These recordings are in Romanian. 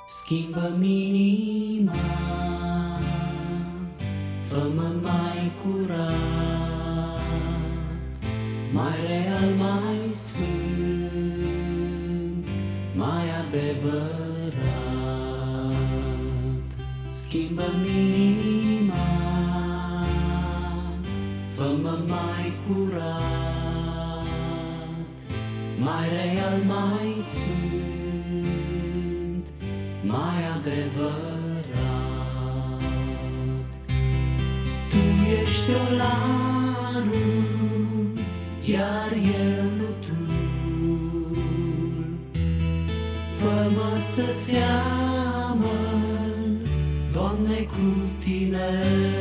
Schimbă-mi inima, fă-mă mai curat, mai real, mai sfânt, mai adevărat. Schimbă-mi inima, fă-mă mai curat, mai real, mai sfânt, mai adevărat. Tu ești olarul, iar eu lutul. Fă-mă să seamăn, Doamne, cu Tine.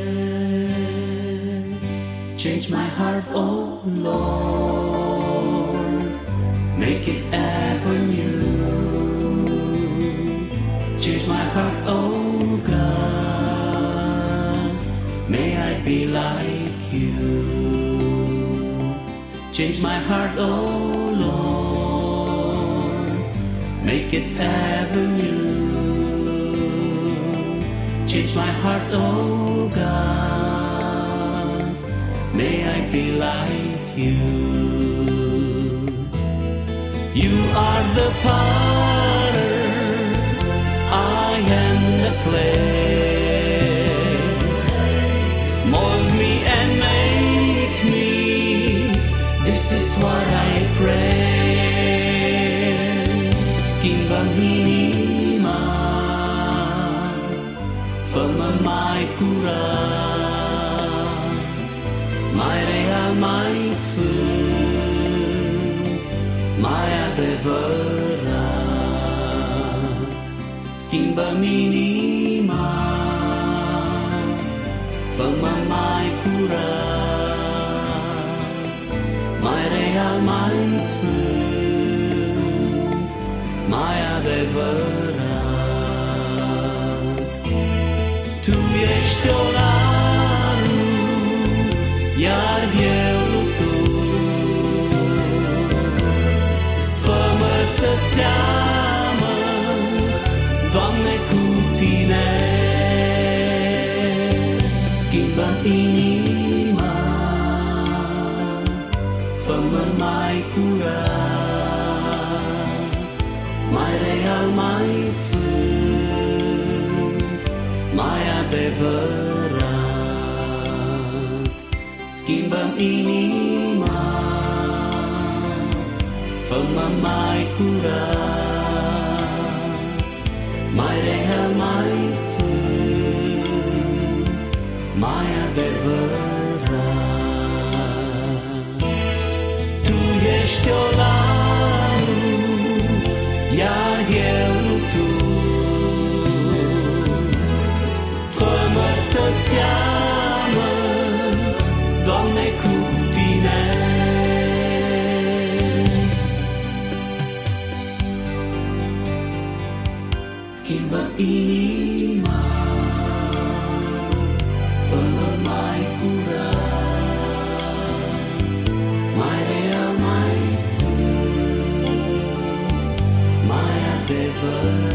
Change my heart, oh Lord, make it ever new. Change my heart, oh God, may I be like you. Change my heart, oh Lord, make it ever new. Change my heart, oh God, may I be like you. You are the potter, I am the clay. Mold me and make me, this is what I pray. Schimbă-mi inima, fă-mă mai curat, mai real, mai sfânt, mai adevărat. Schimbă-mi inima, fă-mă mai curat, mai real, mai sfânt, mai adevărat. Tu ești olarul, iar eu lutul. Fă-mă să seamăn, Doamne, cu Tine. Schimbă-mi inima, fă-mă mai curat, mai real, mai sfânt, mai adevărat. Schimbă-mi inima, fă-mă mai curat, mai real, mai sfânt, mai adevărat. Tu ești olarul, iar eu lutul. Fă-mă să seamăn, Doamne, cu Tine. Schimbă inima, fă-mă mai curat, mai real, mai sfânt, mai adevărat.